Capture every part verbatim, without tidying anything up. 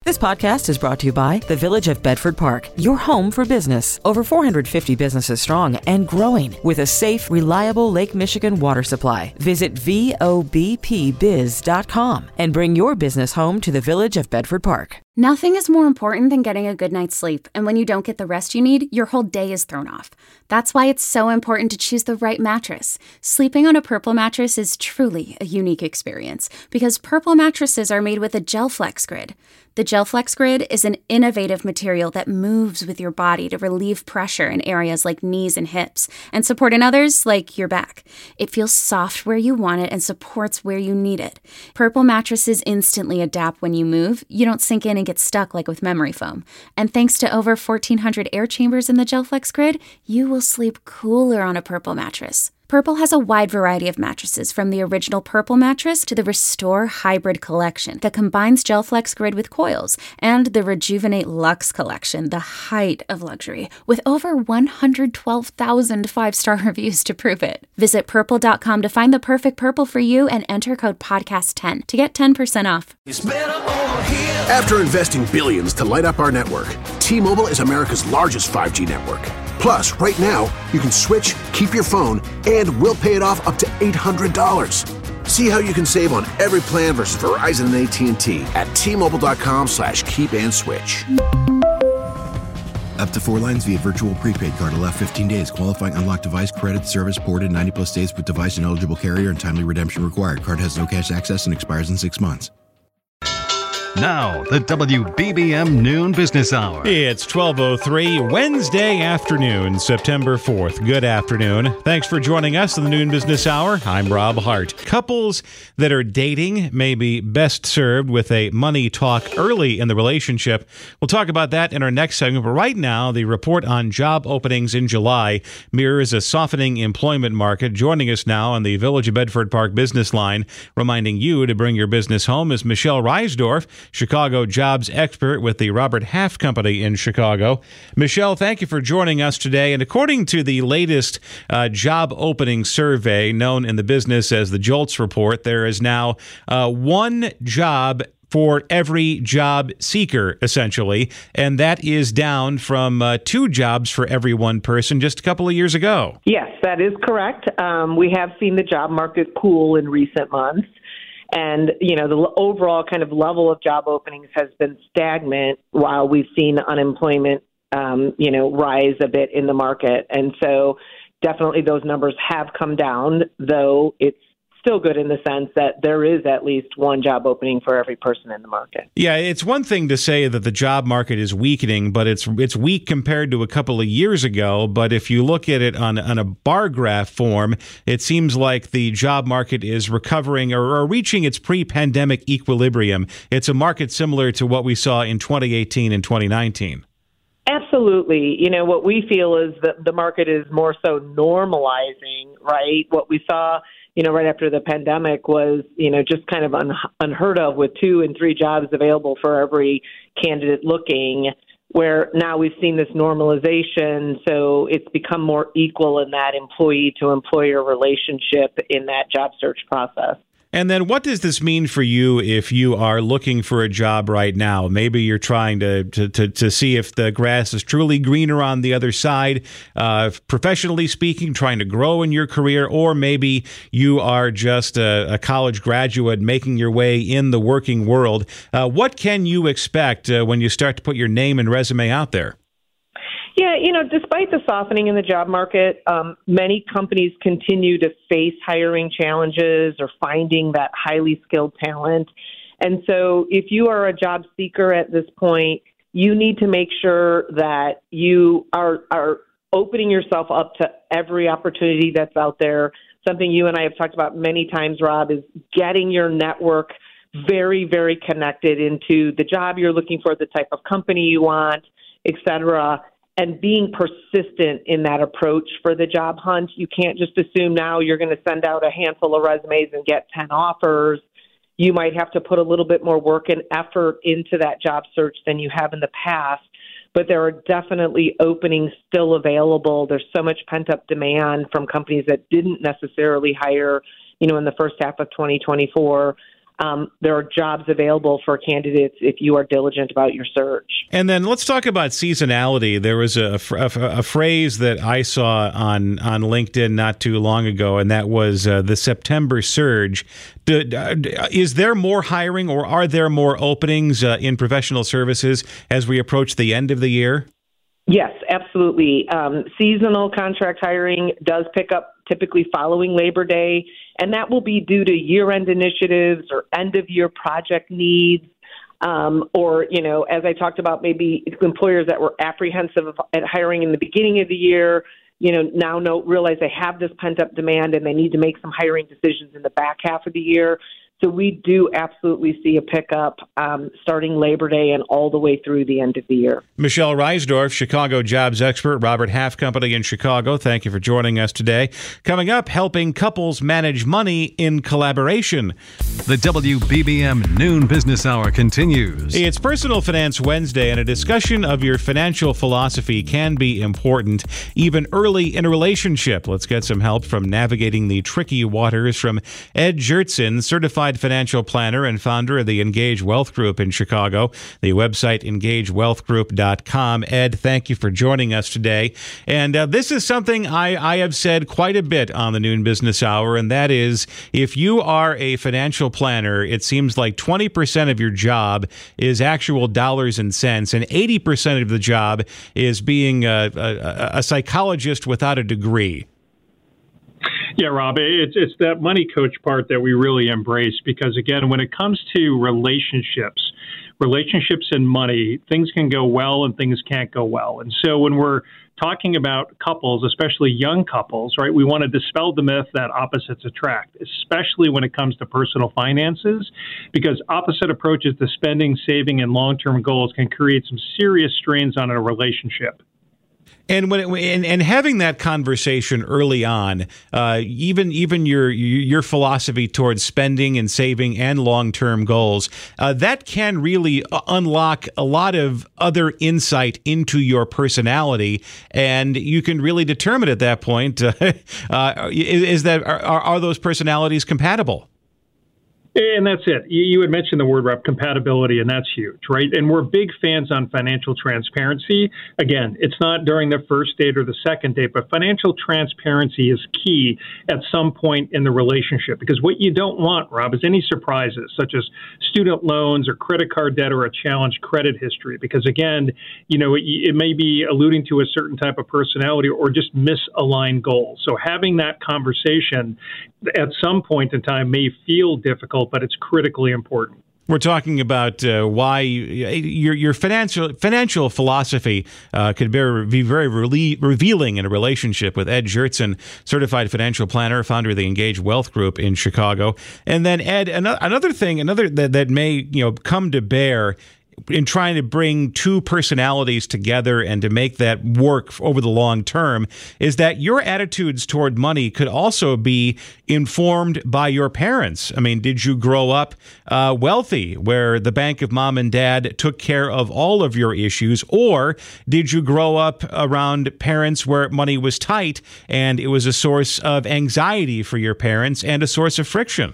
This podcast is brought to you by the Village of Bedford Park, your home for business. Over four hundred fifty businesses strong and growing with a safe, reliable Lake Michigan water supply. Visit V O B P biz dot com and bring your business home to the Village of Bedford Park. Nothing is more important than getting a good night's sleep, and when you don't get the rest you need, your whole day is thrown off. That's why it's so important to choose the right mattress. Sleeping on a Purple mattress is truly a unique experience because Purple mattresses are made with a GelFlex grid. The GelFlex grid is an innovative material that moves with your body to relieve pressure in areas like knees and hips and support in others like your back. It feels soft where you want it and supports where you need it. Purple mattresses instantly adapt when you move. You don't sink in and get stuck like with memory foam. And thanks to over fourteen hundred air chambers in the GelFlex grid, you will sleep cooler on a Purple mattress. Purple has a wide variety of mattresses, from the original Purple mattress to the Restore Hybrid collection that combines GelFlex grid with coils, and the Rejuvenate Luxe collection, the height of luxury, with over one hundred twelve thousand five-star reviews to prove it. Visit purple dot com to find the perfect Purple for you and enter code podcast ten to get ten percent off. After investing billions to light up our network, T-Mobile is America's largest five G network. Plus, right now, you can switch, keep your phone, and we'll pay it off up to eight hundred dollars. See how you can save on every plan versus Verizon and A T and T at T-Mobile.com slash keep and switch. Up to four lines via virtual prepaid card. Allow fifteen days. Qualifying unlocked device credit service ported ninety plus days with device and eligible carrier and timely redemption required. Card has no cash access and expires in six months. Now, the W B B M Noon Business Hour. It's twelve oh three, Wednesday afternoon, September fourth. Good afternoon. Thanks for joining us on the Noon Business Hour. I'm Rob Hart. Couples that are dating may be best served with a money talk early in the relationship. We'll talk about that in our next segment. But right now, the report on job openings in July mirrors a softening employment market. Joining us now on the Village of Bedford Park business line, reminding you to bring your business home, is Michelle Reisdorf, Chicago jobs expert with the Robert Half Company in Chicago. Michelle, thank you for joining us today. And according to the latest uh, job opening survey known in the business as the JOLTS report, there is now uh, one job for every job seeker, essentially, and that is down from uh, two jobs for every one person just a couple of years ago. Yes, that is correct. Um, we have seen the job market cool in recent months. And, you know, the overall kind of level of job openings has been stagnant while we've seen unemployment, um, you know, rise a bit in the market. And so definitely those numbers have come down, though it's still good in the sense that there is at least one job opening for every person in the market. Yeah, it's one thing to say that the job market is weakening, but it's it's weak compared to a couple of years ago. But if you look at it on, on a bar graph form, it seems like the job market is recovering or, or reaching its pre-pandemic equilibrium. It's a market similar to what we saw in twenty eighteen and twenty nineteen. Absolutely. You know, what we feel is that the market is more so normalizing, right? What we saw, you know, right after the pandemic was, you know, just kind of un- unheard of with two and three jobs available for every candidate looking, where now we've seen this normalization. So it's become more equal in that employee to employer relationship in that job search process. And then what does this mean for you if you are looking for a job right now? Maybe you're trying to to, to, to see if the grass is truly greener on the other side, uh, professionally speaking, trying to grow in your career, or maybe you are just a, a college graduate making your way in the working world. Uh, what can you expect uh, when you start to put your name and resume out there? Yeah, you know, despite the softening in the job market, um, many companies continue to face hiring challenges or finding that highly skilled talent. And so if you are a job seeker at this point, you need to make sure that you are, are opening yourself up to every opportunity that's out there. Something you and I have talked about many times, Rob, is getting your network very, very connected into the job you're looking for, the type of company you want, et cetera, and being persistent in that approach for the job hunt. You can't just assume now you're going to send out a handful of resumes and get ten offers. You might have to put a little bit more work and effort into that job search than you have in the past. But there are definitely openings still available. There's so much pent-up demand from companies that didn't necessarily hire, you know, in the first half of twenty twenty-four. um, there are jobs available for candidates if you are diligent about your search. And then let's talk about seasonality. There was a, a, a phrase that I saw on, on LinkedIn not too long ago, and that was uh, the September surge. Do, is there more hiring, or are there more openings uh, in professional services as we approach the end of the year? Yes, absolutely. Um, seasonal contract hiring does pick up typically following Labor Day, and that will be due to year-end initiatives or end-of-year project needs, um, or, you know, as I talked about, maybe employers that were apprehensive at hiring in the beginning of the year, you know, now know, realize they have this pent-up demand and they need to make some hiring decisions in the back half of the year. So we do absolutely see a pickup um, starting Labor Day and all the way through the end of the year. Michelle Reisdorf, Chicago jobs expert, Robert Half Company in Chicago. Thank you for joining us today. Coming up, helping couples manage money in collaboration. The W B B M Noon Business Hour continues. It's Personal Finance Wednesday, and a discussion of your financial philosophy can be important, even early in a relationship. Let's get some help from navigating the tricky waters from Ed Jertson, certified financial planner and founder of the Engage Wealth Group in Chicago. The website engage wealth group dot com. Ed, thank you for joining us today. And uh, this is something I, I have said quite a bit on the Noon Business Hour, and that is, if you are a financial planner, it seems like twenty percent of your job is actual dollars and cents, and eighty percent of the job is being a, a, a psychologist without a degree. Yeah, Rob, it's it's that money coach part that we really embrace, because, again, when it comes to relationships, relationships and money, things can go well and things can't go well. And so when we're talking about couples, especially young couples, right, we want to dispel the myth that opposites attract, especially when it comes to personal finances, because opposite approaches to spending, saving, and long-term goals can create some serious strains on a relationship. And when it, and, and having that conversation early on, uh, even even your your philosophy towards spending and saving and long-term goals, uh, that can really unlock a lot of other insight into your personality, and you can really determine at that point uh, uh, is, is that are, are those personalities compatible? And that's it. You had mentioned the word, Rob, compatibility, and that's huge, right? And we're big fans on financial transparency. Again, it's not during the first date or the second date, but financial transparency is key at some point in the relationship, because what you don't want, Rob, is any surprises, such as student loans or credit card debt or a challenged credit history, because, again, you know, it, it may be alluding to a certain type of personality or just misaligned goals. So having that conversation at some point in time may feel difficult, but it's critically important. We're talking about uh, why your your financial financial philosophy uh, could be, be very rele- revealing in a relationship with Ed Jertson, certified financial planner, founder of the Engage Wealth Group in Chicago. And then, Ed, another, another thing, another that, that may you know come to bear in trying to bring two personalities together and to make that work over the long term is that your attitudes toward money could also be informed by your parents. I mean, did you grow up uh, wealthy, where the bank of mom and dad took care of all of your issues, or did you grow up around parents where money was tight and it was a source of anxiety for your parents and a source of friction?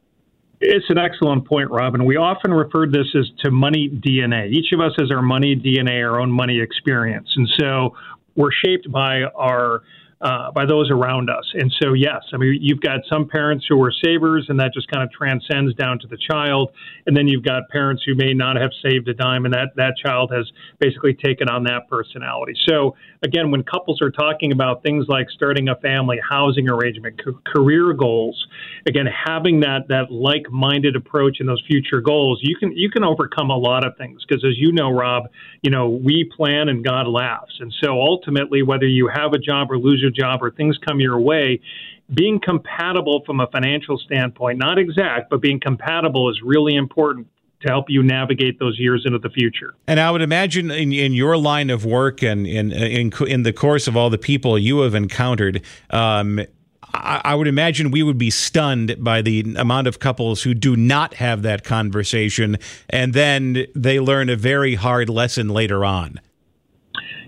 It's an excellent point, Robin. We often refer to this as to money D N A. Each of us has our money D N A, our own money experience. And so we're shaped by our uh, by those around us. And so, yes, I mean, you've got some parents who are savers, and that just kind of transcends down to the child. And then you've got parents who may not have saved a dime, and that, that child has basically taken on that personality. So, again, when couples are talking about things like starting a family, housing arrangement, ca- career goals, again, having that that like-minded approach in those future goals, you can you can overcome a lot of things. Because as you know, Rob, you know, we plan and God laughs. And so ultimately, whether you have a job or lose your job or things come your way, being compatible from a financial standpoint, not exact, but being compatible is really important to help you navigate those years into the future. And I would imagine in, in your line of work and in, in in the course of all the people you have encountered, um, I, I would imagine we would be stunned by the amount of couples who do not have that conversation, and then they learn a very hard lesson later on.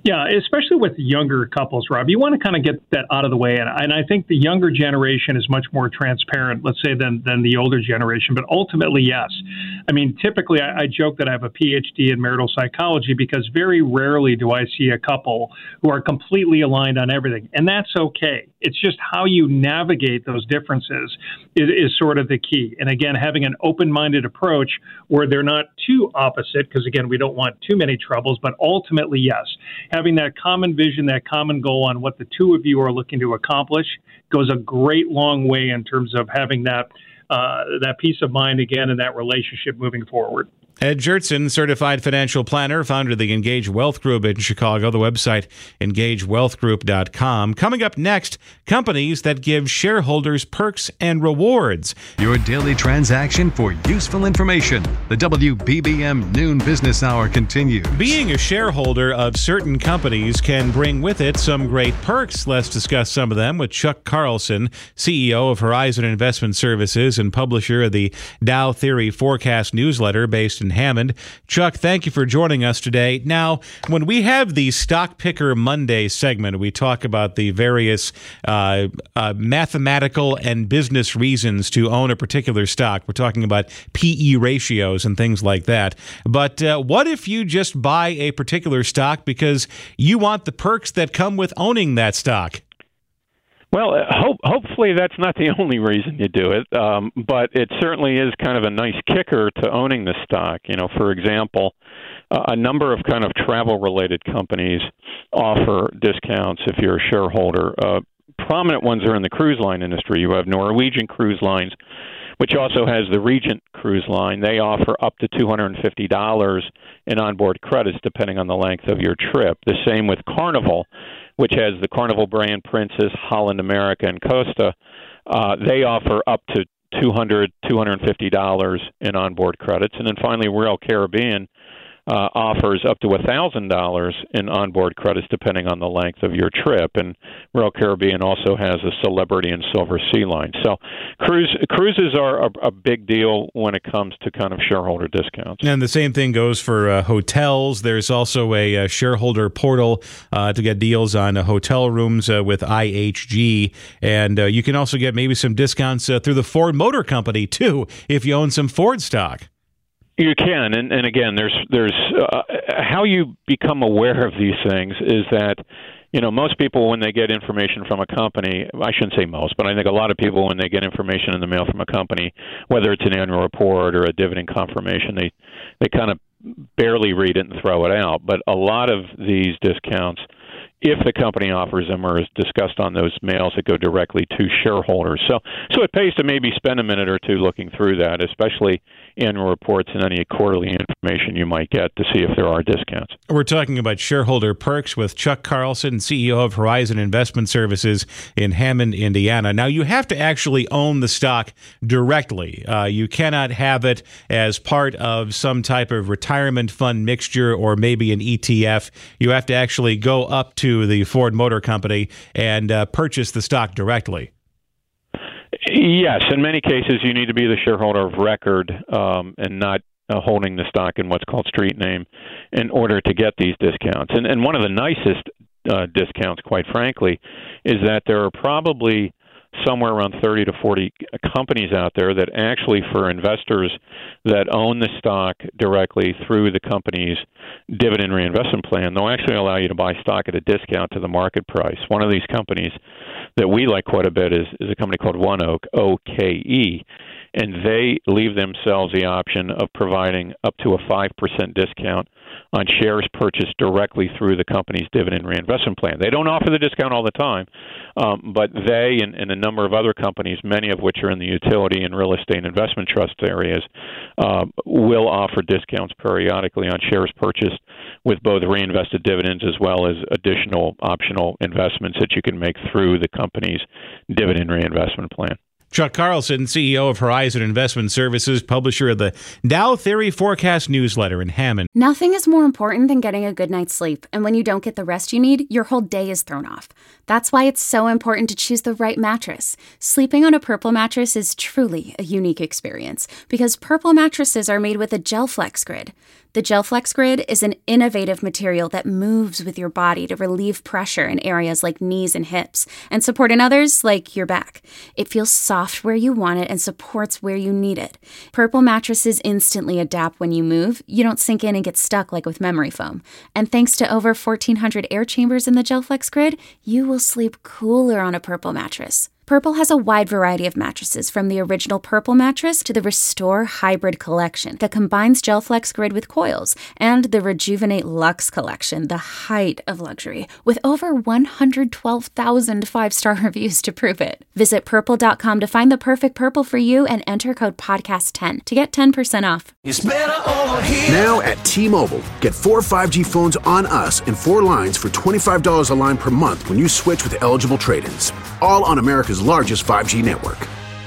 Yeah, especially with younger couples, Rob. You want to kind of get that out of the way. And, and I think the younger generation is much more transparent, let's say, than, than the older generation. But ultimately, yes. I mean, typically, I, I joke that I have a P H D in marital psychology because very rarely do I see a couple who are completely aligned on everything. And that's okay. It's just how you navigate those differences is, is sort of the key. And again, having an open-minded approach where they're not too opposite, because again, we don't want too many troubles, but ultimately, yes. Having that common vision, that common goal on what the two of you are looking to accomplish goes a great long way in terms of having that uh, that peace of mind again in that relationship moving forward. Ed Jertson, certified financial planner, founder of the Engage Wealth Group in Chicago, the website engage wealth group dot com. Coming up next, companies that give shareholders perks and rewards. Your daily transaction for useful information. The W B B M Noon Business Hour continues. Being a shareholder of certain companies can bring with it some great perks. Let's discuss some of them with Chuck Carlson, C E O of Horizon Investment Services and publisher of the Dow Theory Forecast newsletter based in Hammond. Chuck, thank you for joining us today. Now, when we have the Stock Picker Monday segment, we talk about the various uh, uh, mathematical and business reasons to own a particular stock. We're talking about P E ratios and things like that. But uh, what if you just buy a particular stock because you want the perks that come with owning that stock? Well, hope, hopefully that's not the only reason you do it, um, but it certainly is kind of a nice kicker to owning the stock. You know, for example, uh, a number of kind of travel-related companies offer discounts if you're a shareholder. Uh, prominent ones are in the cruise line industry. You have Norwegian Cruise Lines, which also has the Regent Cruise Line. They offer up to two hundred fifty dollars in onboard credits depending on the length of your trip. The same with Carnival, which has the Carnival brand, Princess, Holland America, and Costa. Uh, they offer up to two hundred dollars, two hundred fifty dollars in onboard credits. And then finally, Royal Caribbean uh, offers up to one thousand dollars in onboard credits depending on the length of your trip. And Royal Caribbean also has a Celebrity and Silver Sea Line. So cruise, cruises are a, a big deal when it comes to kind of shareholder discounts. And the same thing goes for uh, hotels. There's also a, a shareholder portal uh, to get deals on uh, hotel rooms uh, with I H G. And uh, you can also get maybe some discounts uh, through the Ford Motor Company, too, if you own some Ford stock. You can, and, and again, there's there's uh, how you become aware of these things is that, you know, most people when they get information from a company, I shouldn't say most, but I think a lot of people when they get information in the mail from a company, whether it's an annual report or a dividend confirmation, they they kind of barely read it and throw it out. But a lot of these discounts, if the company offers them or is discussed on those mails that go directly to shareholders. So so it pays to maybe spend a minute or two looking through that, especially annual reports and any quarterly information you might get to see if there are discounts. We're talking about shareholder perks with Chuck Carlson, C E O of Horizon Investment Services in Hammond, Indiana. Now, you have to actually own the stock directly. Uh, you cannot have it as part of some type of retirement fund mixture or maybe an E T F. You have to actually go up to the Ford Motor Company and uh, purchase the stock directly. Yes, in many cases you need to be the shareholder of record um, and not uh, holding the stock in what's called street name in order to get these discounts. And, and one of the nicest uh, discounts, quite frankly, is that there are probably somewhere around thirty to forty companies out there that actually, for investors that own the stock directly through the company's dividend reinvestment plan, they'll actually allow you to buy stock at a discount to the market price. One of these companies that we like quite a bit is, is a company called ONEOK, O K E, and they leave themselves the option of providing up to a five percent discount on shares purchased directly through the company's dividend reinvestment plan. They don't offer the discount all the time, um, but they and, and a number of other companies, many of which are in the utility and real estate investment trust areas, uh, will offer discounts periodically on shares purchased with both reinvested dividends as well as additional optional investments that you can make through the company's dividend reinvestment plan. Chuck Carlson, C E O of Horizon Investment Services, publisher of the Dow Theory Forecast newsletter in Hammond. Nothing is more important than getting a good night's sleep, and when you don't get the rest you need, your whole day is thrown off. That's why it's so important to choose the right mattress. Sleeping on a Purple mattress is truly a unique experience because Purple mattresses are made with a gel flex grid. The GelFlex Grid is an innovative material that moves with your body to relieve pressure in areas like knees and hips and support in others like your back. It feels soft where you want it and supports where you need it. Purple mattresses instantly adapt when you move. You don't sink in and get stuck like with memory foam. And thanks to over fourteen hundred air chambers in the GelFlex Grid, you will sleep cooler on a Purple mattress. Purple has a wide variety of mattresses, from the original Purple mattress to the Restore Hybrid collection that combines GelFlex Grid with coils, and the Rejuvenate Luxe collection, the height of luxury, with over one hundred twelve thousand five-star reviews to prove it. Visit purple dot com to find the perfect Purple for you and enter code podcast ten to get ten percent off. It's better over here. Now at T-Mobile, get four five G phones on us and four lines for twenty-five dollars a line per month when you switch with eligible trade-ins. All on America's largest five G network.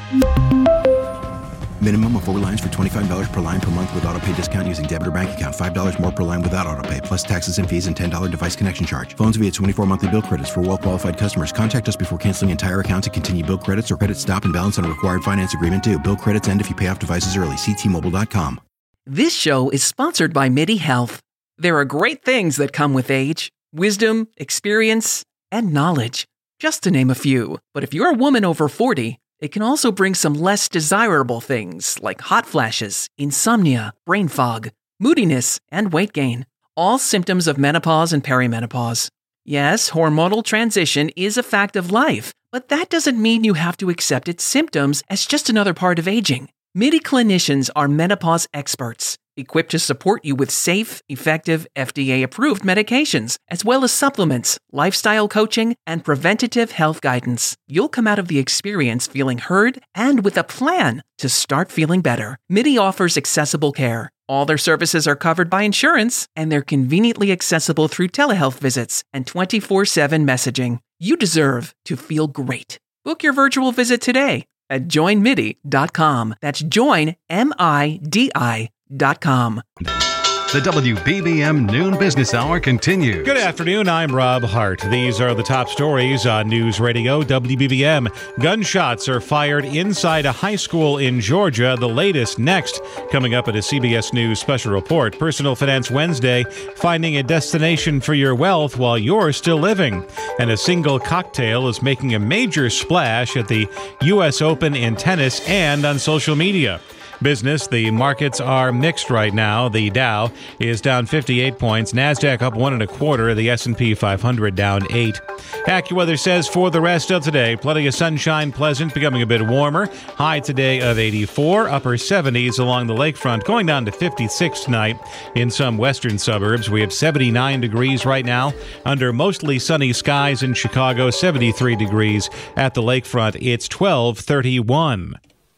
Minimum of four lines for twenty-five dollars per line per month with autopay discount using debit or bank account. five dollars more per line without autopay, plus taxes and fees and ten dollars device connection charge. Phones via twenty-four monthly bill credits for well-qualified customers. Contact us before canceling entire account to continue bill credits or credit stop and balance on a required finance agreement due. Bill credits end if you pay off devices early. See T Mobile dot com. This show is sponsored by MIDI Health. There are great things that come with age. Wisdom, experience, and knowledge. Just to name a few. But if you're a woman over forty, it can also bring some less desirable things like hot flashes, insomnia, brain fog, moodiness, and weight gain. All symptoms of menopause and perimenopause. Yes, hormonal transition is a fact of life, but that doesn't mean you have to accept its symptoms as just another part of aging. MIDI clinicians are menopause experts, equipped to support you with safe, effective, F D A-approved medications, as well as supplements, lifestyle coaching, and preventative health guidance. You'll come out of the experience feeling heard and with a plan to start feeling better. MIDI offers accessible care. All their services are covered by insurance, and they're conveniently accessible through telehealth visits and twenty-four seven messaging. You deserve to feel great. Book your virtual visit today at join midi dot com. That's join, M I D I dot com. The W B B M Noon Business Hour continues. Good afternoon, I'm Rob Hart. These are the top stories on News Radio W B B M. Gunshots are fired inside a high school in Georgia. The latest next, coming up at a C B S News special report. Personal Finance Wednesday, finding a destination for your wealth while you're still living. And a single cocktail is making a major splash at the U S Open in tennis and on social media. Business, the markets are mixed right now. The Dow is down fifty-eight points. NASDAQ up one and a quarter. The S and P five hundred down eight. AccuWeather says for the rest of today, plenty of sunshine, pleasant, becoming a bit warmer. High today of eighty-four, upper seventies along the lakefront, going down to fifty-six tonight in some western suburbs. We have seventy-nine degrees right now under mostly sunny skies in Chicago, seventy-three degrees at the lakefront. It's twelve thirty-one.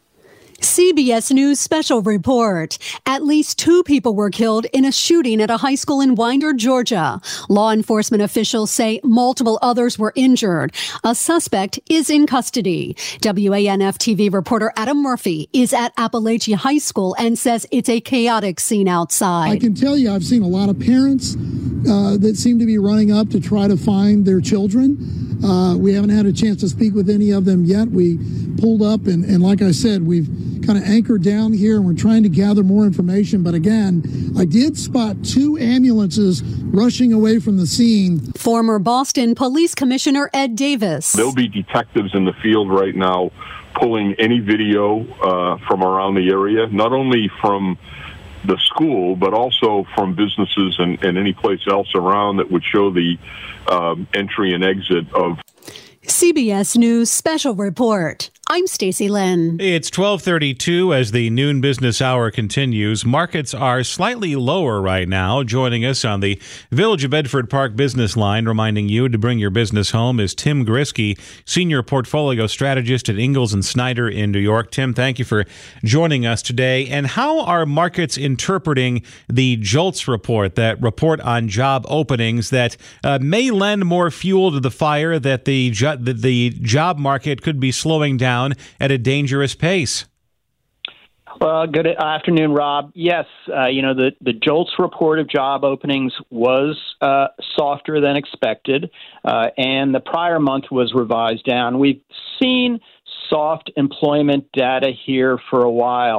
C B S News special report. At least two people were killed in a shooting at a high school in Winder, Georgia. Law enforcement officials say multiple others were injured. A suspect is in custody. W A N F T V reporter Adam Murphy is at Appalachia High School and says it's a chaotic scene outside. I can tell you I've seen a lot of parents uh, that seem to be running up to try to find their children. Uh, we haven't had a chance to speak with any of them yet. We pulled up and, and like I said, we've kind of anchored down here and we're trying to gather more information. But again, I did spot two ambulances rushing away from the scene. Former Boston Police Commissioner Ed Davis. There'll be detectives in the field right now pulling any video uh, from around the area, not only from the school, but also from businesses and, and any place else around that would show the um, entry and exit of. C B S News special report. I'm Stacey Lynn. It's twelve thirty-two as the noon business hour continues. Markets are slightly lower right now. Joining us on the Village of Bedford Park business line, reminding you to bring your business home, is Tim Grisky, Senior Portfolio Strategist at Ingalls and Snyder in New York. Tim, thank you for joining us today. And how are markets interpreting the JOLTS report, that report on job openings that uh, may lend more fuel to the fire that the, jo- that the job market could be slowing down at a dangerous pace? Well, good afternoon, Rob. Yes, uh, you know, the, the JOLTS report of job openings was uh, softer than expected, uh, and the prior month was revised down. We've seen soft employment data here for a while.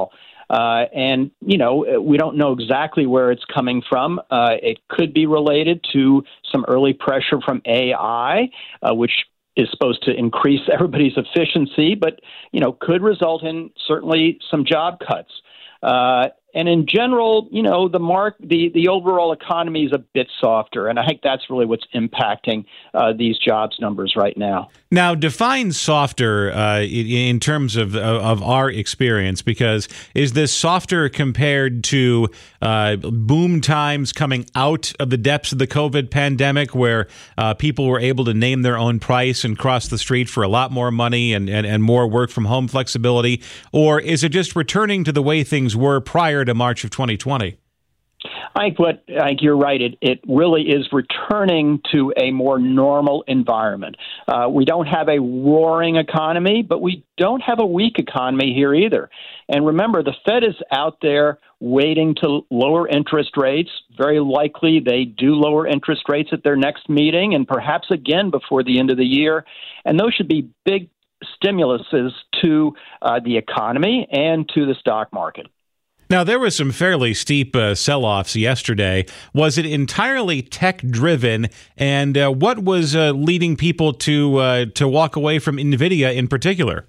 Uh, and, you know, we don't know exactly where it's coming from. Uh, it could be related to some early pressure from A I, uh, which is supposed to increase everybody's efficiency, but, you know, could result in certainly some job cuts. Uh, and in general, you know, the mark, the, the overall economy is a bit softer, and I think that's really what's impacting uh, these jobs numbers right now. Now, define softer uh, in, in terms of of our experience, because is this softer compared to uh, boom times coming out of the depths of the COVID pandemic, where uh, people were able to name their own price and cross the street for a lot more money and, and, and more work from home flexibility? Or is it just returning to the way things were prior to March of twenty twenty? I think what I think you're right. It it really is returning to a more normal environment. Uh, we don't have a roaring economy, but we don't have a weak economy here either. And remember, the Fed is out there waiting to lower interest rates. Very likely they do lower interest rates at their next meeting, and perhaps again before the end of the year. And those should be big stimuluses to uh, the economy and to the stock market. Now, there was some fairly steep uh, sell-offs yesterday. Was it entirely tech-driven? And uh, what was uh, leading people to uh, to walk away from NVIDIA in particular?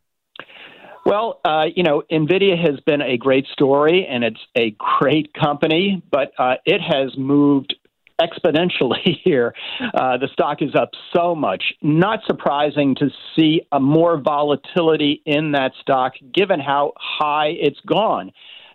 Well, uh, you know, NVIDIA has been a great story, and it's a great company, but uh, it has moved exponentially here. Uh, the stock is up so much. Not surprising to see a more volatility in that stock, given how high it's gone.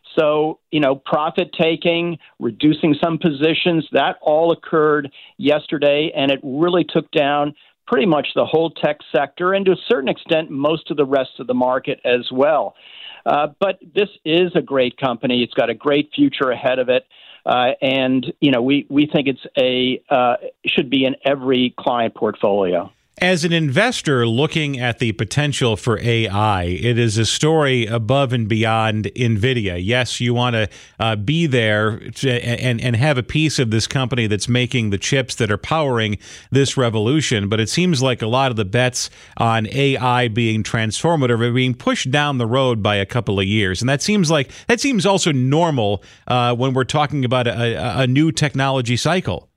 So, you know, profit taking, reducing some positions, that all occurred yesterday, and it really took down pretty much the whole tech sector and to a certain extent most of the rest of the market as well. Uh, but this is a great company. It's got a great future ahead of it. Uh, and, you know, we, we think it's a uh, should be in every client portfolio. As an investor looking at the potential for A I, it is a story above and beyond NVIDIA. Yes, you want to uh, be there to, and, and have a piece of this company that's making the chips that are powering this revolution, but it seems like a lot of the bets on A I being transformative are being pushed down the road by a couple of years. And that seems like that seems also normal uh, when we're talking about a, a new technology cycle.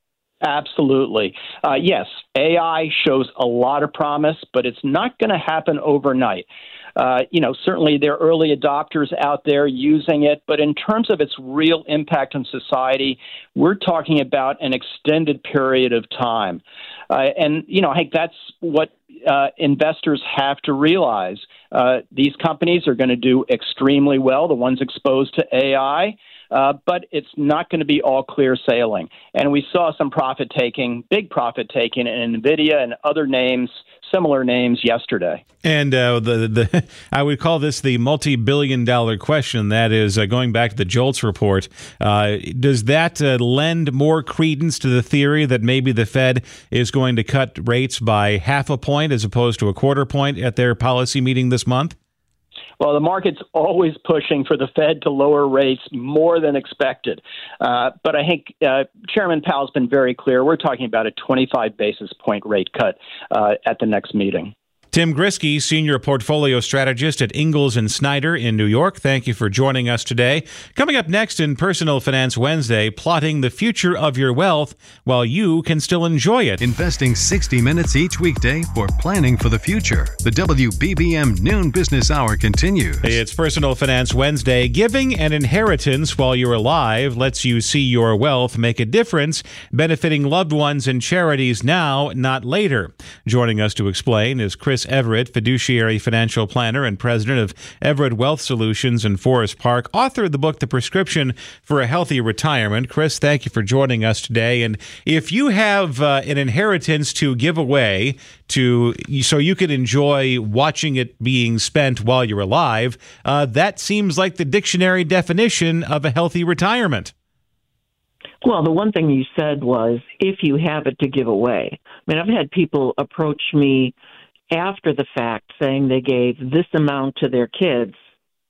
Absolutely. Uh, yes, A I shows a lot of promise, but it's not going to happen overnight. Uh, you know, certainly there are early adopters out there using it, but in terms of its real impact on society, we're talking about an extended period of time. Uh, and, you know, I think that's what uh, investors have to realize. Uh, these companies are going to do extremely well, the ones exposed to A I. Uh, but it's not going to be all clear sailing. And we saw some profit taking, big profit taking in NVIDIA and other names, similar names yesterday. And uh, the the I would call this the multi-billion dollar question. That is uh, going back to the JOLTS report. Uh, does that uh, lend more credence to the theory that maybe the Fed is going to cut rates by half a point as opposed to a quarter point at their policy meeting this month? Well, the market's always pushing for the Fed to lower rates more than expected. Uh, but I think uh, Chairman Powell's been very clear. We're talking about a twenty-five basis point rate cut uh, at the next meeting. Tim Grisky, Senior Portfolio Strategist at Ingalls and Snyder in New York. Thank you for joining us today. Coming up next in Personal Finance Wednesday, plotting the future of your wealth while you can still enjoy it. Investing sixty minutes each weekday for planning for the future. The W B B M Noon Business Hour continues. It's Personal Finance Wednesday. Giving an inheritance while you're alive lets you see your wealth make a difference, benefiting loved ones and charities now, not later. Joining us to explain is Chris Everett, fiduciary financial planner and president of Everett Wealth Solutions in Forest Park, author of the book, The Prescription for a Healthy Retirement. Chris, thank you for joining us today. And if you have uh, an inheritance to give away to so you can enjoy watching it being spent while you're alive, uh, that seems like the dictionary definition of a healthy retirement. Well, the one thing you said was, if you have it to give away. I mean, I've had people approach me after the fact saying they gave this amount to their kids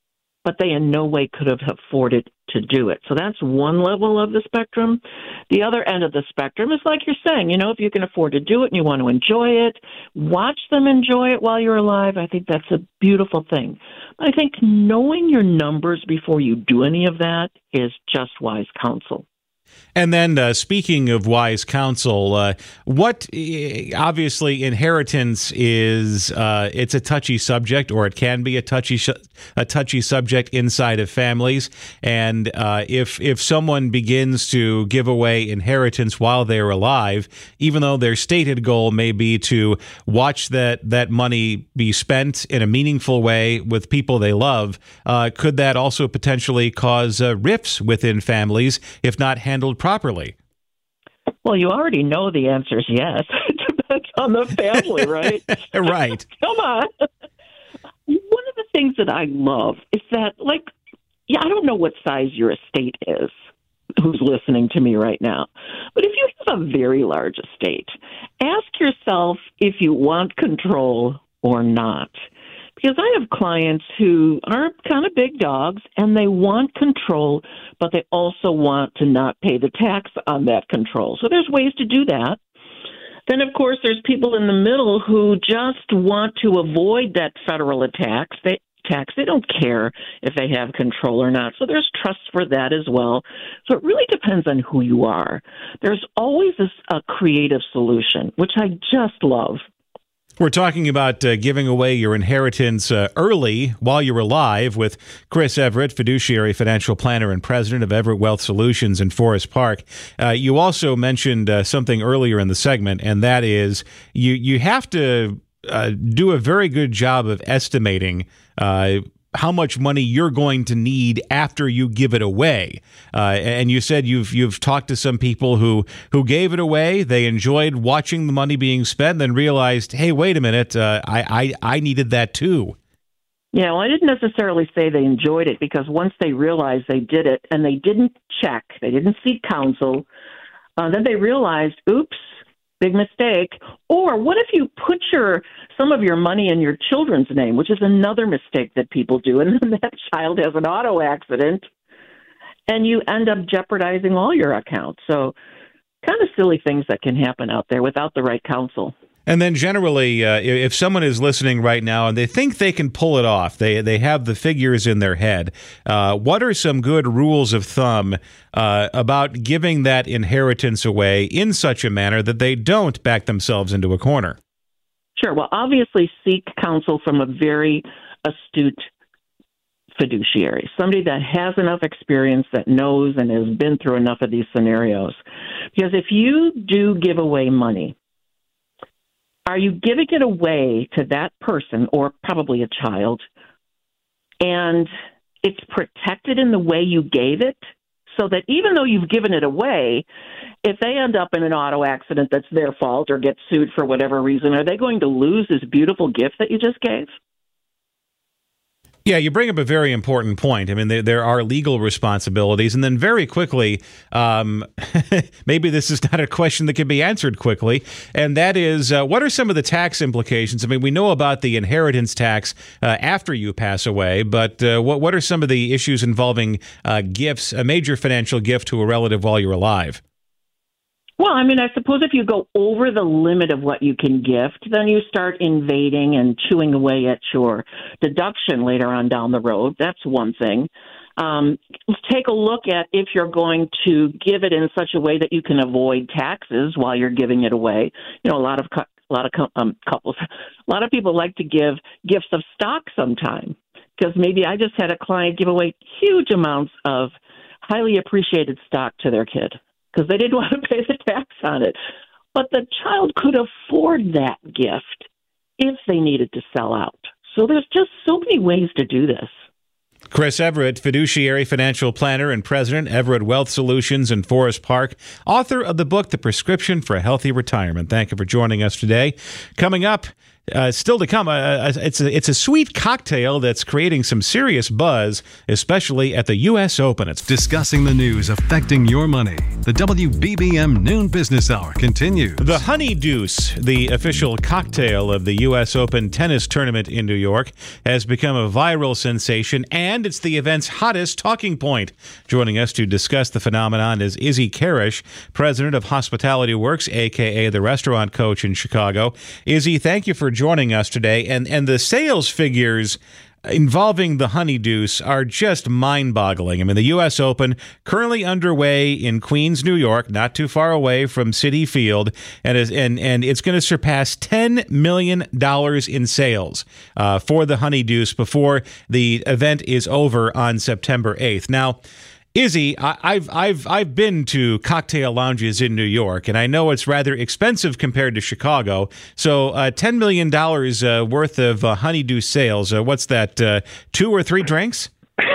but they in no way could have afforded to do it. So that's one level of the spectrum. The other end of the spectrum is like you're saying, you know, if you can afford to do it and you want to enjoy it, watch them enjoy it while you're alive. I think that's a beautiful thing. I think knowing your numbers before you do any of that is just wise counsel. And then, uh, speaking of wise counsel, uh, what obviously inheritance is? Uh, it's a touchy subject, or it can be a touchy sh- a touchy subject inside of families. And uh, if if someone begins to give away inheritance while they're alive, even though their stated goal may be to watch that that money be spent in a meaningful way with people they love, uh, could that also potentially cause uh, rifts within families if not handled properly? Well, you already know the answer is yes. It depends on the family, right? Right. Come on. One of the things that I love is that, like, yeah, I don't know what size your estate is, who's listening to me right now, but if you have a very large estate, ask yourself if you want control or not. Because I have clients who are kind of big dogs and they want control, but they also want to not pay the tax on that control. So there's ways to do that. Then, of course, there's people in the middle who just want to avoid that federal tax. They, tax. They don't care if they have control or not. So there's trust for that as well. So it really depends on who you are. There's always this, a creative solution, which I just love. We're talking about uh, giving away your inheritance uh, early while you're alive with Chris Everett, fiduciary financial planner and president of Everett Wealth Solutions in Forest Park. Uh, you also mentioned uh, something earlier in the segment, and that is you, you have to uh, do a very good job of estimating uh how much money you're going to need after you give it away. Uh, and you said you've you've talked to some people who, who gave it away. They enjoyed watching the money being spent, then realized, hey, wait a minute, uh, I, I, I needed that too. Yeah, well, I didn't necessarily say they enjoyed it, because once they realized they did it and they didn't check, they didn't seek counsel, uh, then they realized, oops, big mistake. Or what if you put your some of your money in your children's name, which is another mistake that people do, and then that child has an auto accident, and you end up jeopardizing all your accounts. So kind of silly things that can happen out there without the right counsel. And then generally, uh, if someone is listening right now and they think they can pull it off, they they have the figures in their head, uh, what are some good rules of thumb uh, about giving that inheritance away in such a manner that they don't back themselves into a corner? Sure. Well, obviously seek counsel from a very astute fiduciary, somebody that has enough experience, that knows and has been through enough of these scenarios. Because if you do give away money, are you giving it away to that person, or probably a child, and it's protected in the way you gave it, so that even though you've given it away, if they end up in an auto accident that's their fault or get sued for whatever reason, are they going to lose this beautiful gift that you just gave? Yeah, you bring up a very important point. I mean, there, there are legal responsibilities. And then very quickly, um, maybe this is not a question that can be answered quickly, and that is, uh, what are some of the tax implications? I mean, we know about the inheritance tax uh, after you pass away, but uh, what, what are some of the issues involving uh, gifts, a major financial gift to a relative while you're alive? Well, I mean, I suppose if you go over the limit of what you can gift, then you start invading and chewing away at your deduction later on down the road. That's one thing. Um, take a look at if you're going to give it in such a way that you can avoid taxes while you're giving it away. You know, a lot of cu- a lot of um, couples, a lot of people like to give gifts of stock sometime, because maybe I just had a client give away huge amounts of highly appreciated stock to their kid, because they didn't want to pay the tax on it. But the child could afford that gift if they needed to sell out. So there's just so many ways to do this. Chris Everett, fiduciary financial planner and president, Everett Wealth Solutions in Forest Park, author of the book, The Prescription for a Healthy Retirement. Thank you for joining us today. Coming up, uh, still to come. Uh, it's a it's a sweet cocktail that's creating some serious buzz, especially at the U S Open. It's discussing the news affecting your money. The W B B M Noon Business Hour continues. The Honey Deuce, the official cocktail of the U S Open tennis tournament in New York, has become a viral sensation, and it's the event's hottest talking point. Joining us to discuss the phenomenon is Izzy Karish, president of Hospitality Works, a k a the restaurant coach in Chicago. Izzy, thank you for joining us today. And and the sales figures involving the Honey Deuce are just mind-boggling. I mean, the U S Open currently underway in Queens, New York, not too far away from Citi Field, and is, and and it's going to surpass ten million dollars in sales uh, for the Honey Deuce before the event is over on September eighth. Now, Izzy, I, I've I've I've been to cocktail lounges in New York, and I know it's rather expensive compared to Chicago. So, uh, ten million dollars uh, worth of uh, Honey Deuce sales. Uh, what's that? Uh, two or three drinks?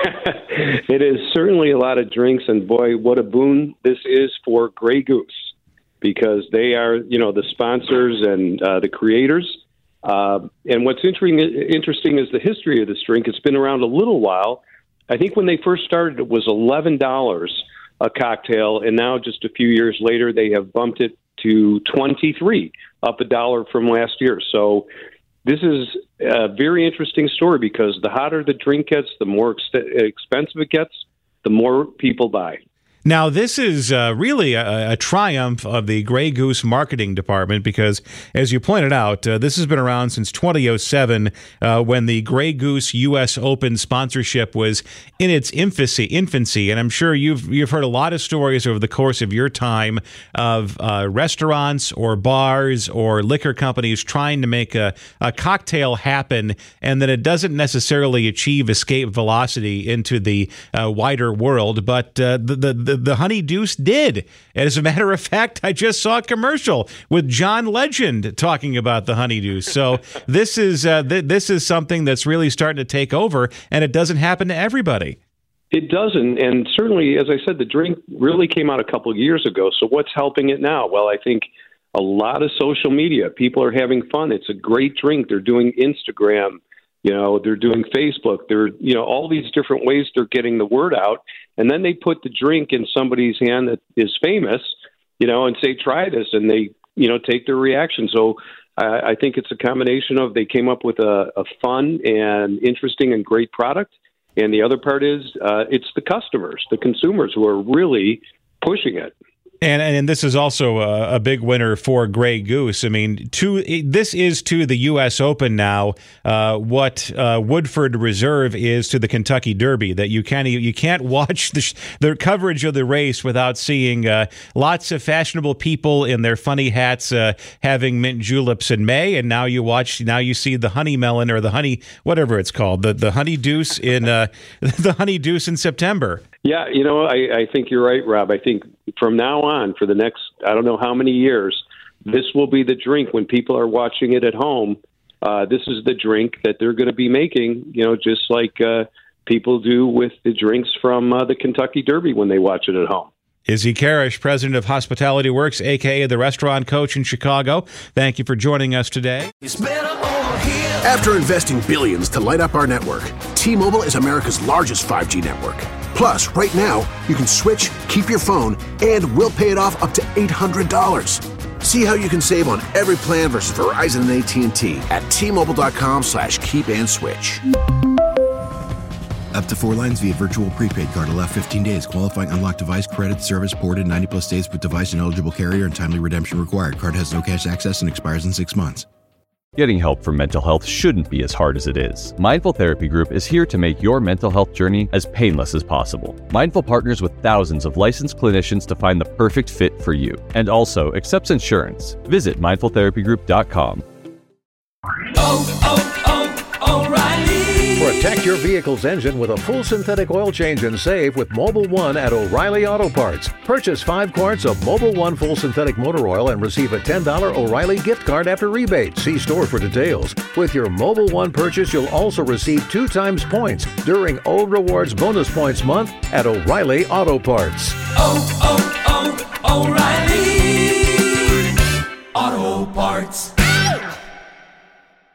It is certainly a lot of drinks, and boy, what a boon this is for Grey Goose, because they are, you know, the sponsors and uh, the creators. Uh, and what's interesting interesting is the history of this drink. It's been around a little while. I think when they first started, it was eleven dollars a cocktail, and now just a few years later, they have bumped it to twenty-three, up a dollar from last year. So this is a very interesting story, because the hotter the drink gets, the more ex- expensive it gets, the more people buy. Now, this is uh, really a, a triumph of the Grey Goose marketing department, because, as you pointed out, uh, this has been around since twenty oh seven, uh, when the Grey Goose U S Open sponsorship was in its infancy. Infancy, and I'm sure you've you've heard a lot of stories over the course of your time of uh, restaurants or bars or liquor companies trying to make a, a cocktail happen, and that it doesn't necessarily achieve escape velocity into the uh, wider world, but uh, the, the The, the Honey Deuce did. As a matter of fact, I just saw a commercial with John Legend talking about the Honey Deuce. So this is uh, th- this is something that's really starting to take over, and it doesn't happen to everybody. It doesn't, and certainly, as I said, the drink really came out a couple of years ago. So what's helping it now? Well, I think a lot of social media. People are having fun. It's a great drink. They're doing Instagram. You know, they're doing Facebook. They're, you know, all these different ways they're getting the word out. And then they put the drink in somebody's hand that is famous, you know, and say, try this. And they, you know, take their reaction. So uh, I think it's a combination of they came up with a, a fun and interesting and great product. And the other part is uh, it's the customers, the consumers who are really pushing it. And and this is also a, a big winner for Grey Goose. I mean, to this is to the U S Open now uh, what uh, Woodford Reserve is to the Kentucky Derby. That you can't you can't watch the the coverage of the race without seeing uh, lots of fashionable people in their funny hats uh, having mint juleps in May, and now you watch now you see the honey melon or the honey whatever it's called the the Honey Deuce in uh, the Honey Deuce in September. Yeah, you know, I, I think you're right, Rob. I think from now on, for the next, I don't know how many years, this will be the drink when people are watching it at home. Uh, this is the drink that they're going to be making, you know, just like uh, people do with the drinks from uh, the Kentucky Derby when they watch it at home. Izzy Karish, president of Hospitality Works, a k a the restaurant coach in Chicago. Thank you for joining us today. After investing billions to light up our network, T-Mobile is America's largest five G network. Plus, right now, you can switch, keep your phone, and we'll pay it off up to eight hundred dollars. See how you can save on every plan versus Verizon and A T and T at T-Mobile.com slash keep and switch. Up to four lines via virtual prepaid card. Allow fifteen days. Qualifying unlocked device credit service ported ninety plus days with device and eligible carrier and timely redemption required. Card has no cash access and expires in six months. Getting help for mental health shouldn't be as hard as it is. Mindful Therapy Group is here to make your mental health journey as painless as possible. Mindful partners with thousands of licensed clinicians to find the perfect fit for you, and also accepts insurance. Visit mindful therapy group dot com. Oh, oh, oh, O'Reilly! Protect your vehicle's engine with a full synthetic oil change and save with Mobil one at O'Reilly Auto Parts. Purchase five quarts of Mobil one full synthetic motor oil and receive a ten dollars O'Reilly gift card after rebate. See store for details. With your Mobil one purchase, you'll also receive two times points during O Rewards Bonus Points Month at O'Reilly Auto Parts. Oh, oh, oh, O'Reilly Auto Parts.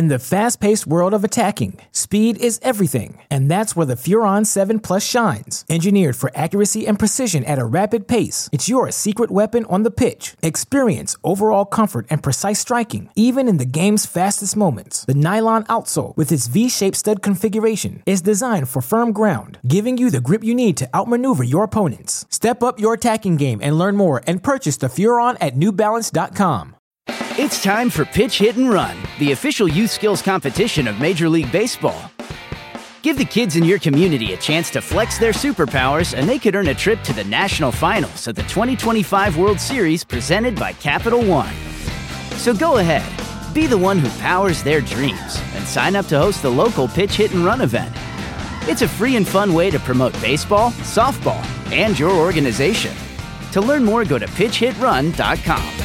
In the fast-paced world of attacking, speed is everything, and that's where the Furon seven Plus shines. Engineered for accuracy and precision at a rapid pace, it's your secret weapon on the pitch. Experience overall comfort and precise striking, even in the game's fastest moments. The nylon outsole, with its V-shaped stud configuration, is designed for firm ground, giving you the grip you need to outmaneuver your opponents. Step up your attacking game and learn more and purchase the Furon at new balance dot com. It's time for Pitch Hit and Run, the official youth skills competition of Major League Baseball. Give the kids in your community a chance to flex their superpowers, and they could earn a trip to the national finals of the twenty twenty-five World Series presented by Capital One. So go ahead, be the one who powers their dreams, and sign up to host the local Pitch Hit and Run event. It's a free and fun way to promote baseball, softball, and your organization. To learn more, go to pitch hit run dot com.